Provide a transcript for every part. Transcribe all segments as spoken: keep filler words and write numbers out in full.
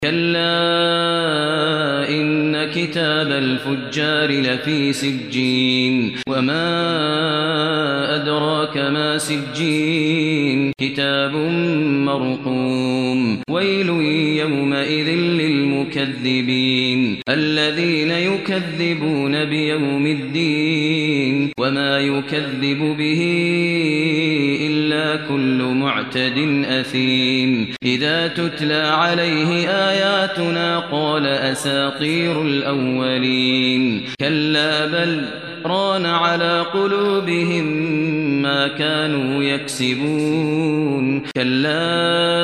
كلا إن كتاب الفجار لفي سجين وما أدراك ما سجين كتاب مرقوم ويل يومئذ للمكذبين الذين يكذبون بيوم الدين وما يكذب به إلا كل معتد أثيم إذا تتلى عليه آياتنا قال أساطير الأولين كلا بل ران على قلوبهم ما كانوا يكسبون كلا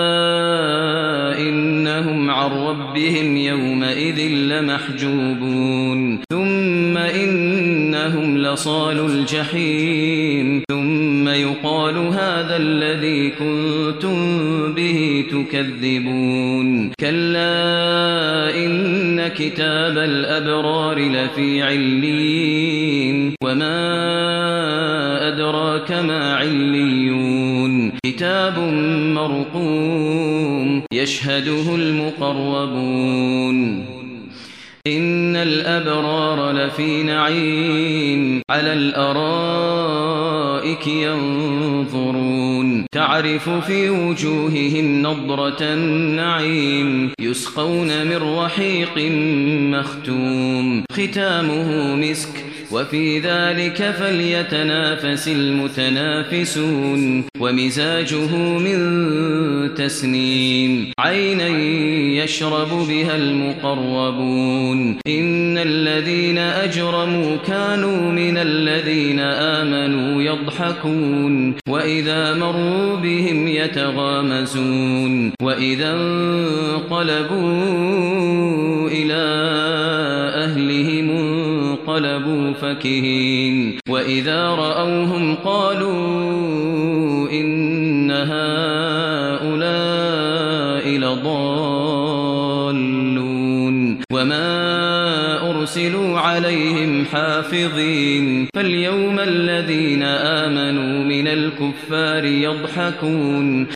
إنهم عن ربهم يومئذ لمحجوبون ثم إنهم لصال الجحيم ثم يقال هذا الذي كنتم به تكذبون كلا إن كتاب الأبرار لفي عليين وما أدراك ما عليون كتاب مرقوم يشهده المقربون إن الأبرار لفي نعيم على الأرائك ينظرون تعرف في وجوههم نضرة النعيم يسقون من رحيق مختوم ختامه مسك وفي ذلك فليتنافس المتنافسون ومزاجه من تسنيم عينا يشرب بها المقربون إن الذين أجرموا كانوا من الذين آمنوا يضحكون وإذا مروا بهم يتغامزون وإذا انقلبوا إلى أهلهم انقلبوا فكهين وإذا رأوهم قالوا إن هؤلاء لضالون وما أرسلوا عليهم حافظين فاليوم الذين آمنوا من الكفار يضحكون